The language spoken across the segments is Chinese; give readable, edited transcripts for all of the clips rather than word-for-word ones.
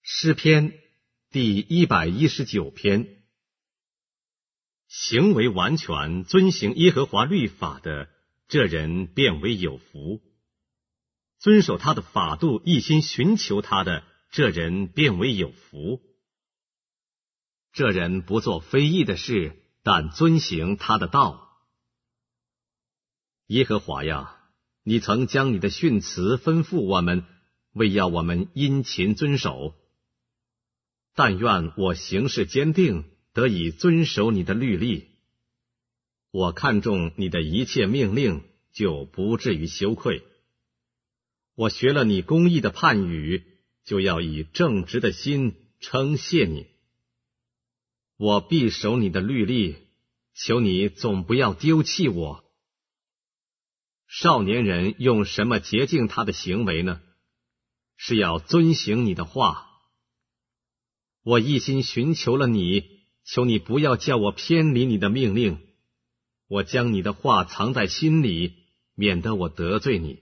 诗篇第119篇。行为完全，遵行耶和华律法的，这人便为有福；遵守他的法度，一心寻求他的，这人便为有福。这人不做非义的事，但遵行他的道。耶和华呀，你曾将你的训词吩咐我们，为要我们殷勤遵守。但愿我行事坚定，得以遵守你的律例。我看重你的一切命令，就不至于羞愧。我学了你公义的判语，就要以正直的心称谢你。我必守你的律例，求你总不要丢弃我。少年人用什么洁净他的行为呢？是要遵行你的话。我一心寻求了你，求你不要叫我偏离你的命令。我将你的话藏在心里，免得我得罪你。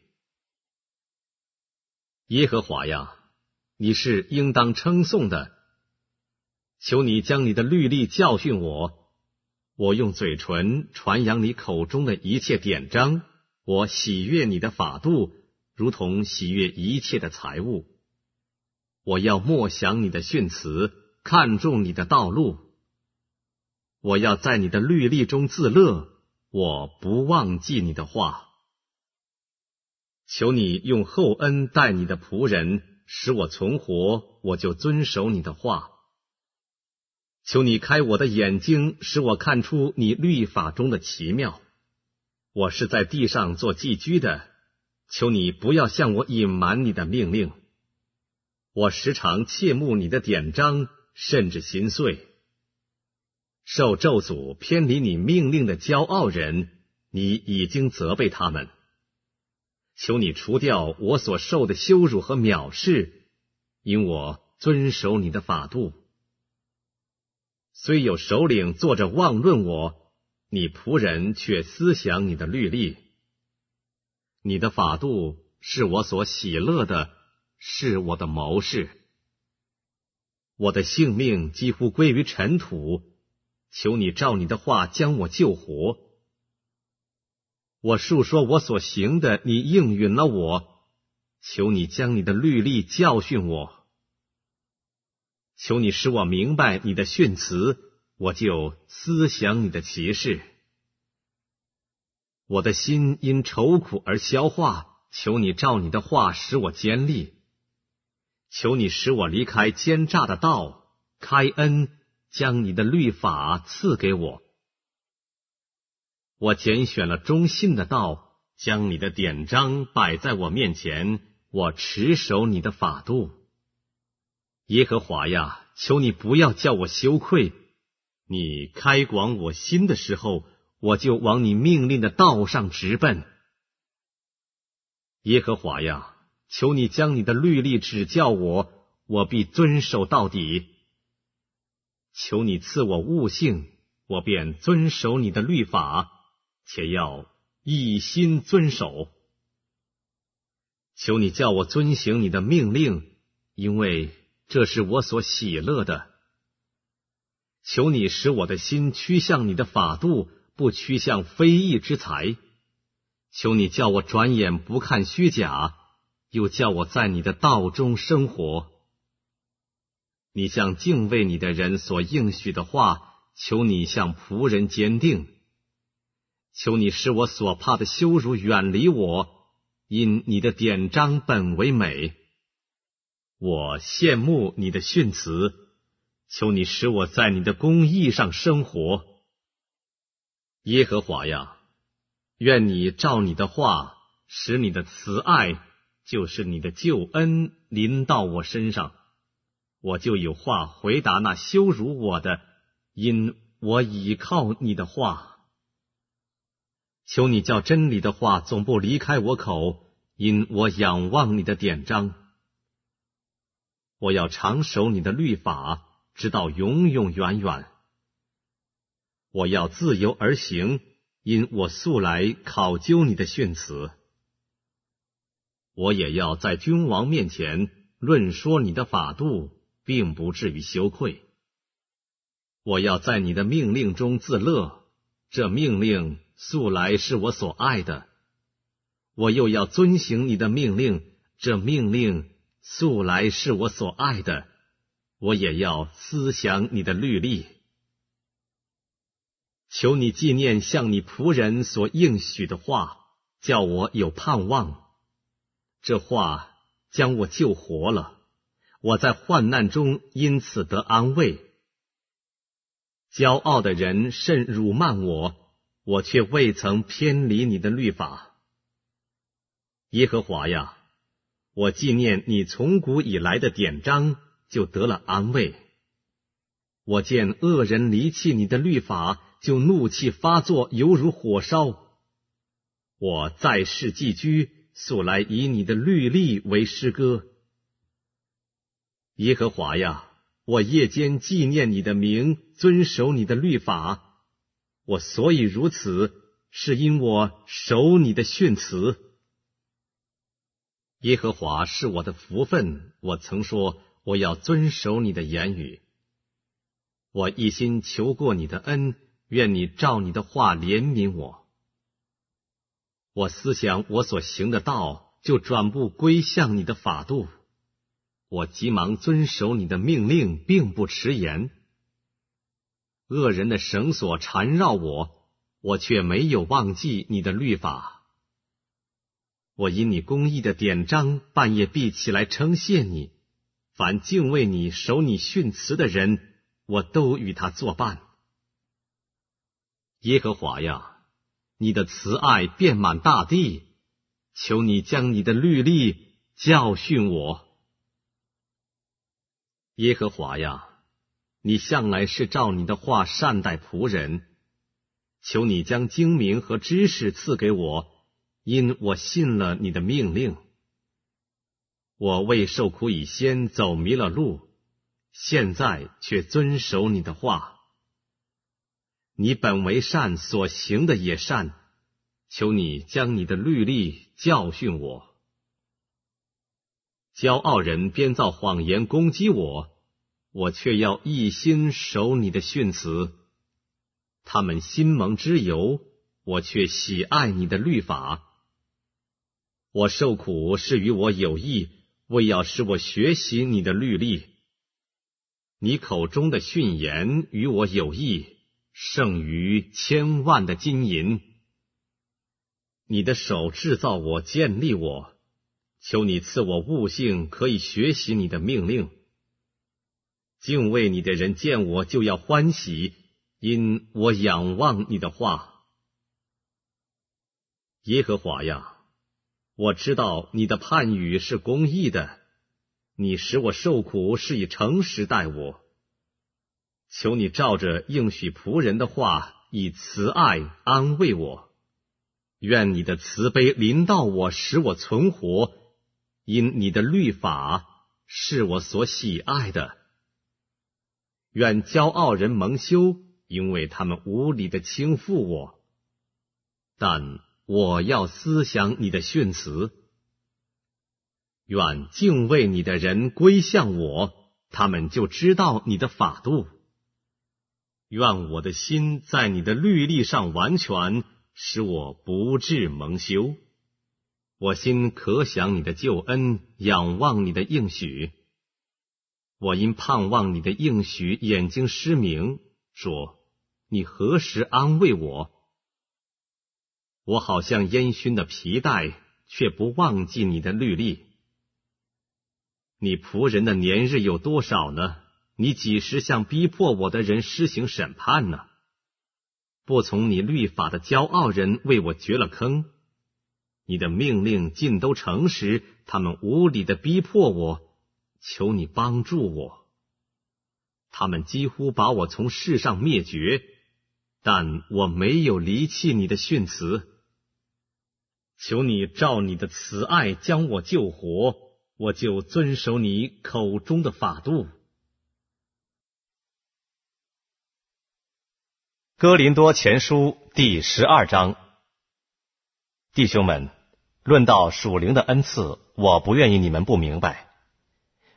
耶和华呀，你是应当称颂的。求你将你的律例教训我。我用嘴唇传扬你口中的一切典章，我喜悦你的法度，如同喜悦一切的财物。我要默想你的训词，看重你的道路。我要在你的律例中自乐，我不忘记你的话。求你用厚恩待你的仆人，使我存活，我就遵守你的话。求你开我的眼睛，使我看出你律法中的奇妙。我是在地上做寄居的，求你不要向我隐瞒你的命令。我时常切慕你的典章，甚至心碎。受咒诅偏离你命令的骄傲人，你已经责备他们。求你除掉我所受的羞辱和藐视，因我遵守你的法度。虽有首领坐着妄论我，你仆人却思想你的律例。你的法度是我所喜乐的，是我的谋士。我的性命几乎归于尘土，求你照你的话将我救活。我述说我所行的，你应允了我，求你将你的律例教训我。求你使我明白你的训词，我就思想你的奇事。我的心因愁苦而消化，求你照你的话使我坚立。求你使我离开奸诈的道，开恩，将你的律法赐给我。我拣选了忠信的道，将你的典章摆在我面前，我持守你的法度。耶和华呀，求你不要叫我羞愧。你开广我心的时候，我就往你命令的道上直奔。耶和华呀，求你将你的律例指教我，我必遵守到底。求你赐我悟性，我便遵守你的律法，且要一心遵守。求你叫我遵行你的命令，因为这是我所喜乐的。求你使我的心趋向你的法度，不趋向非义之财。求你叫我转眼不看虚假，又叫我在你的道中生活。你向敬畏你的人所应许的话，求你向仆人坚定。求你使我所怕的羞辱远离我，因你的典章本为美。我羡慕你的训词，求你使我在你的公义上生活。耶和华呀，愿你照你的话，使你的慈爱，就是你的救恩，临到我身上，我就有话回答那羞辱我的，因我倚靠你的话。求你叫真理的话总不离开我口，因我仰望你的典章。我要常守你的律法，直到永永远远。我要自由而行，因我素来考究你的训词。我也要在君王面前论说你的法度， 并不至于羞愧。我要在你的命令中自乐，这命令素来是我所爱的。我又要遵行你的命令，这命令素来是我所爱的。我也要思想你的律例。求你纪念向你仆人所应许的话，叫我有盼望。这话将我救活了，我在患难中因此得安慰。骄傲的人甚辱慢我，我却未曾偏离你的律法。耶和华呀，我纪念你从古以来的典章，就得了安慰。我见恶人离弃你的律法，就怒气发作，犹如火烧。我在世寄居，素来以你的律例为诗歌。耶和华呀，我夜间纪念你的名，遵守你的律法。我所以如此，是因我守你的训词。耶和华是我的福分，我曾说我要遵守你的言语。我一心求过你的恩，愿你照你的话怜悯我。我思想我所行的道，就转步归向你的法度。我急忙遵守你的命令，并不迟延。恶人的绳索缠绕我，我却没有忘记你的律法。我因你公义的典章，半夜必起来称谢你。凡敬畏你、守你训词的人，我都与他作伴。耶和华呀，你的慈爱遍满大地，求你将你的律例教训我。耶和华呀，你向来是照你的话善待仆人，求你将精明和知识赐给我，因我信了你的命令。我为受苦以先走迷了路，现在却遵守你的话。你本为善，所行的也善，求你将你的律例教训我。骄傲人编造谎言攻击我，我却要一心守你的训词。他们心蒙脂油，我却喜爱你的律法。我受苦是与我有益，为要使我学习你的律例。你口中的训言与我有益，胜于千万的金银。你的手制造我，建立我，求你赐我悟性，可以学习你的命令。敬畏你的人见我就要欢喜，因我仰望你的话。耶和华呀，我知道你的判语是公义的，你使我受苦是以诚实待我。求你照着应许仆人的话，以慈爱安慰我。愿你的慈悲临到我，使我存活，因你的律法是我所喜爱的。愿骄傲人蒙羞，因为他们无理的轻负我。但我要思想你的训词。愿敬畏你的人归向我，他们就知道你的法度。愿我的心在你的律例上完全，使我不致蒙羞。我心可想你的救恩，仰望你的应许。我因盼望你的应许，眼睛失明，说：你何时安慰我？我好像烟熏的皮带，却不忘记你的律例。你仆人的年日有多少呢？你几时向逼迫我的人施行审判呢？不从你律法的骄傲人为我掘了坑。你的命令尽都诚实，他们无理的逼迫我，求你帮助我。他们几乎把我从世上灭绝，但我没有离弃你的训词。求你照你的慈爱将我救活，我就遵守你口中的法度。哥林多前书第12章。弟兄们，论到属灵的恩赐，我不愿意你们不明白。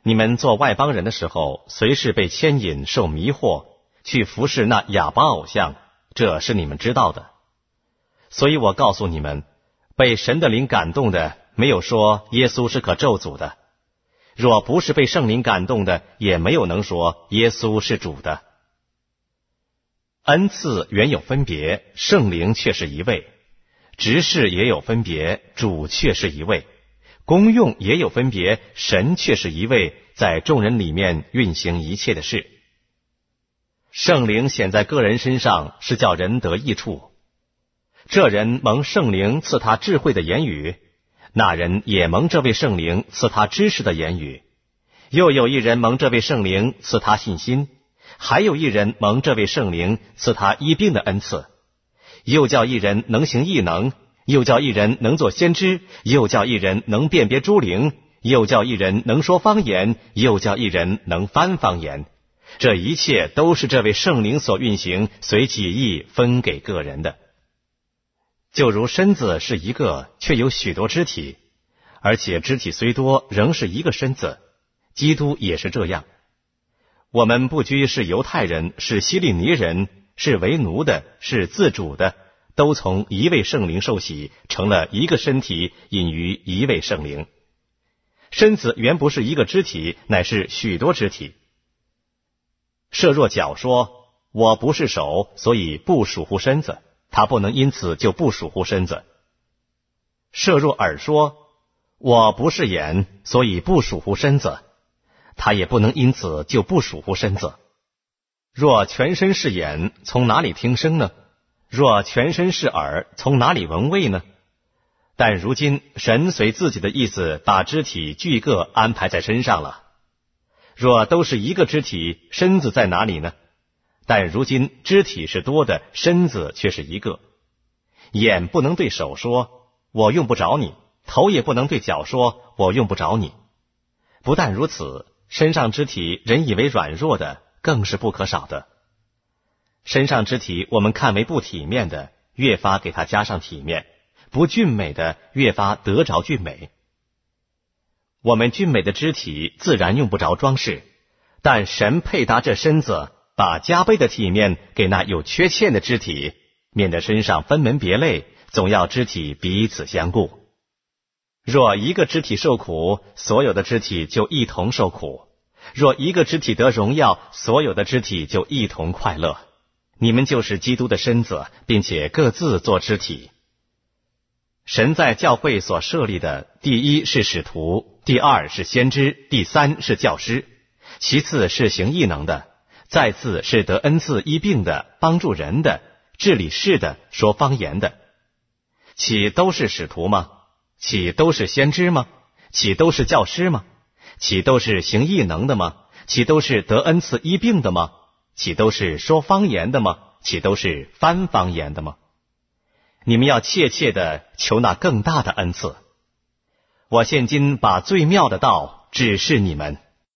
你们做外邦人的时候，随时被牵引受迷惑，去服侍那哑巴偶像，这是你们知道的。所以我告诉你们，被神的灵感动的，没有说耶稣是可咒诅的；若不是被圣灵感动的，也没有能说耶稣是主的。恩赐原有分别，圣灵却是一位；执事也有分别，主却是一位；功用也有分别，神却是一位，在众人里面运行一切的事。圣灵显在个人身上，是叫人得益处。这人蒙圣灵赐他智慧的言语，那人也蒙这位圣灵赐他知识的言语。又有一人蒙这位圣灵赐他信心，还有一人蒙这位圣灵赐他医病的恩赐。又叫一人能行异能，又叫一人能做先知，又叫一人能辨别诸灵，又叫一人能说方言，又叫一人能翻方言。这一切都是这位圣灵所运行，随己意分给个人的。就如身子是一个，却有许多肢体，而且肢体虽多，仍是一个身子。基督也是这样。我们不拘是犹太人，是希利尼人，是为奴的，是自主的，都从一位圣灵受洗，成了一个身体，隐于一位圣灵。身子原不是一个肢体，乃是许多肢体。设若脚说，我不是手，所以不属乎身子，他不能因此就不属乎身子。设若耳说，我不是眼，所以不属乎身子，他也不能因此就不属乎身子。若全身是眼，从哪里听声呢？若全身是耳，从哪里闻味呢？但如今神随自己的意思，把肢体俱各安排在身上了。若都是一个肢体，身子在哪里呢？但如今肢体是多的，身子却是一个。眼不能对手说，我用不着你；头也不能对脚说，我用不着你。不但如此，身上肢体人以为软弱的，更是不可少的。身上肢体我们看为不体面的，越发给它加上体面；不俊美的，越发得着俊美。我们俊美的肢体自然用不着装饰，但神配搭这身子，把加倍的体面给那有缺陷的肢体，免得身上分门别类，总要肢体彼此相顾。若一个肢体受苦，所有的肢体就一同受苦；若一个肢体得荣耀，所有的肢体就一同快乐。你们就是基督的身子，并且各自做肢体。神在教会所设立的，第一是使徒，第二是先知，第三是教师，其次是行异能的，再次是得恩赐医病的，帮助人的，治理事的，说方言的。岂都是使徒吗？岂都是先知吗？岂都是教师吗？岂都是行异能的吗？岂都是得恩赐医病的吗？岂都是说方言的吗？岂都是翻方言的吗？你们要切切的求那更大的恩赐。我现今把最妙的道指示你们。